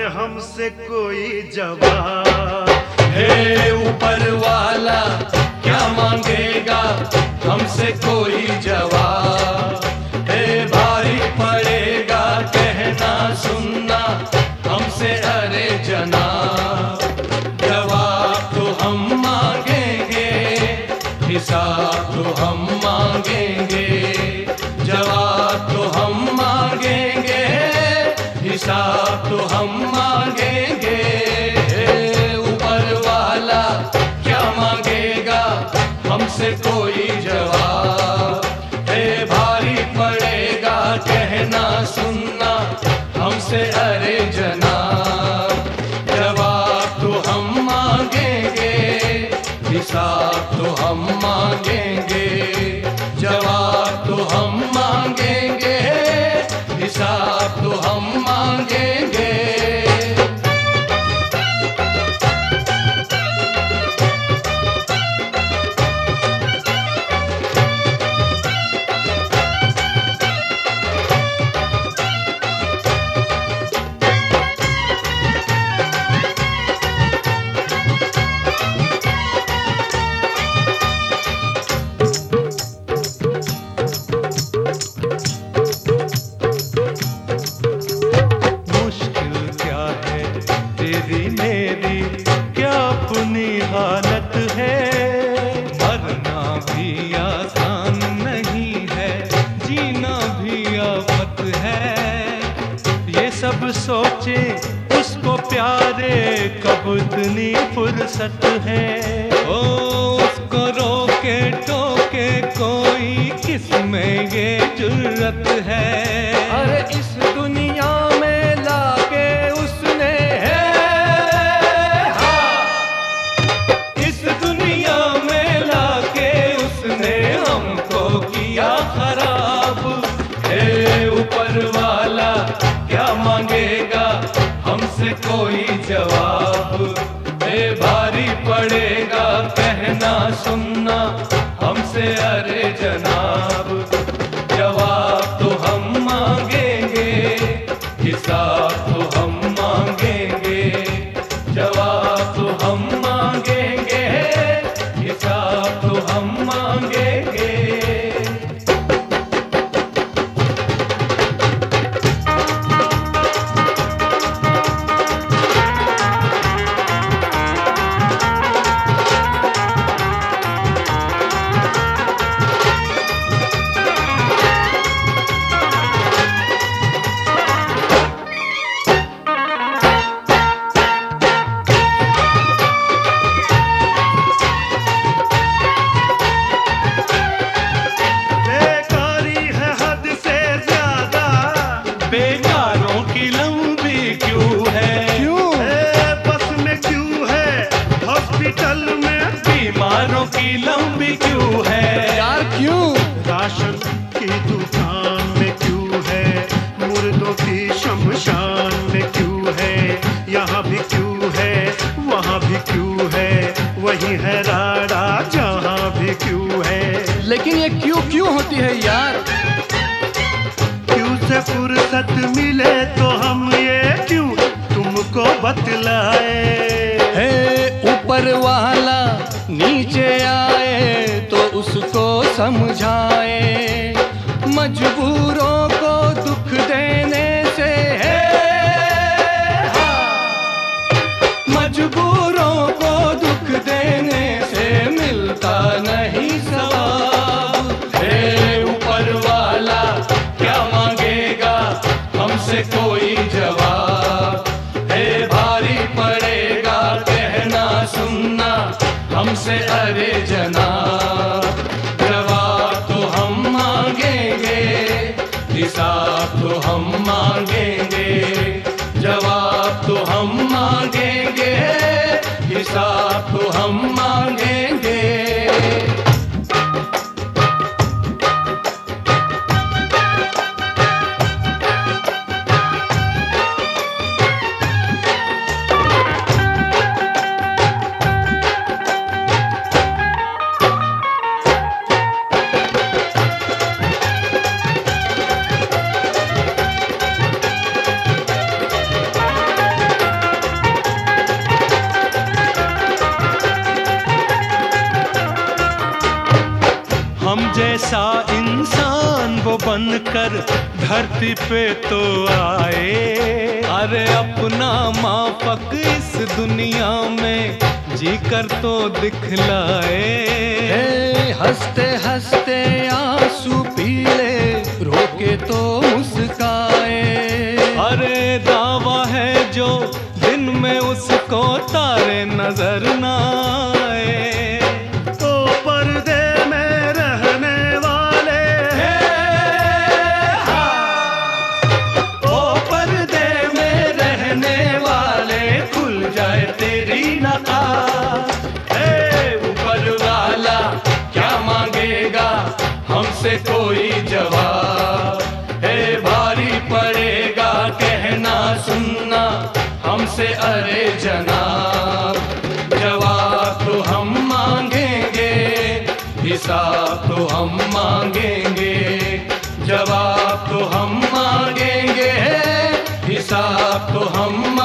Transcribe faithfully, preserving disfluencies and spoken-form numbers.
हमसे कोई जवाब। हे ऊपर वाला क्या मांगेगा हमसे कोई जवाब। हे भारी पड़ेगा कहना सुनना हमसे अरे जनाब। जवाब तो हम मांगेंगे हिसाब तो हम मांगेंगे। जवाब तो हम मांगेंगे हिसाब तो हम मांगेंगे। ऊपर वाला क्या मांगेगा हमसे कोई जवाब। हे भारी पड़ेगा कहना सुनना हमसे अरे जनाब। जवाब तो हम मांगेंगे हिसाब तो हम मांगेंगे। जवाब तो हम मांगेंगे हिसाब तो हम मांगेंगे। हालत है मरना भी आसान नहीं है जीना भी आफत है। ये सब सोचे उसको प्यारे कब इतनी फुर्सत है। ओ उसको रोके टोके कोई किसमें ये जुर्रत है। अरे इस दुनिया में लाके उसने है किया खराब। हे ऊपर वाला क्या मांगेगा हमसे कोई जवाब। हे भारी पड़ेगा कहना सुनना हमसे अरे जनाब। जवाब तो हम मांगेंगे हिसाब तो हम मांगेंगे। जवाब तो हम मांगेंगे हिसाब तो हम मांगेंगे। बेकारों की लंबी क्यों है क्यों है बस में क्यों है हॉस्पिटल में बीमारों की लंबी क्यों है यार क्यों। राशन की दुकान में क्यों है मुर्दों की शमशान में क्यों है। यहाँ भी क्यों है वहाँ भी क्यों है वही है राड़ा जहाँ भी क्यों है। लेकिन ये क्यों क्यों होती है यार। से फुर्सत मिले तो हम ये क्यों तुमको बतलाए। हे ऊपर वाला नीचे आए तो उसको समझाए। मजबूरों को दुख देने से है मजबूरों को दुख देने से मिलता नहीं सवाब। हे ऊपर वाला क्या मांगेगा हमसे कोई जवाब। हे भारी पड़ेगा कहना सुनना हमसे अरे जनाब। जवाब तो हम मांगेंगे हिसाब तो हम मांगेंगे। जवाब तो हम मांगेंगे हिसाब तो हम मांगेंगे। जैसा इंसान वो बनकर धरती पे तो आए। अरे अपना मापक इस दुनिया में जी कर तो दिखलाए। हे हंसते हंसते आंसू पीले रोके तो मुस्काए। अरे दावा है जो दिन में उसको तारे नजर ना आए। तो पर्दे में रहने वाले, ओ पर्दे में रहने वाले खुल जाए तेरी नकाब। हे ऊपर वाला क्या मांगेगा हमसे कोई जवाब। हे भारी पड़ेगा कहना सुनना हमसे अरे जनाब। जवाब तो हम मांगेंगे, हिसाब तो हम मांगेंगे। जवाब तो हम मांगेंगे, हिसाब तो हम